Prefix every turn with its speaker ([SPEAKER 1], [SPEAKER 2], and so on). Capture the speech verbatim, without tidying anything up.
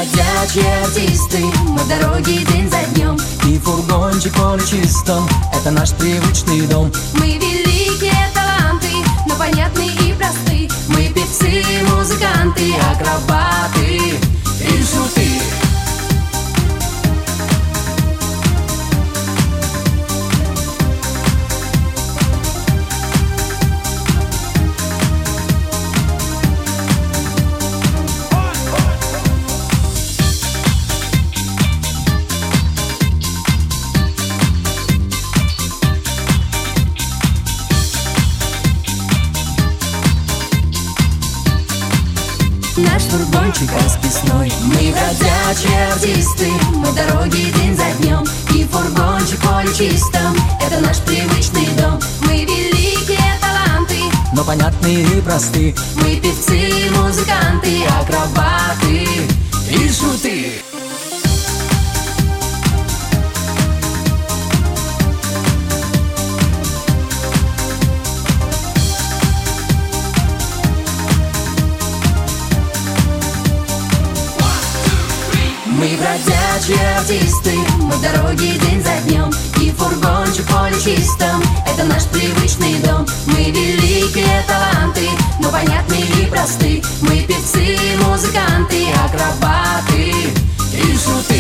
[SPEAKER 1] бродячие артисты, мы в дороге день за днем.
[SPEAKER 2] И фургончик поле чистом, это наш привычный дом.
[SPEAKER 1] Мы великие таланты, но понятны и просты. Мы певцы, музыканты, акробаты и шуты. Наш фургончик расписной. Мы бродячие артисты, мы в дороге день за днем. И фургончик поле чистом, это наш привычный дом. Мы великие таланты,
[SPEAKER 2] но понятные и просты.
[SPEAKER 1] Мы певцы, музыканты, акробаты
[SPEAKER 2] и шуты.
[SPEAKER 1] Мы бродячие артисты, мы в дороге день за днем. И фургончик поле чистом, это наш привычный дом. Мы великие таланты, но понятны и просты. Мы певцы, музыканты, акробаты и шуты.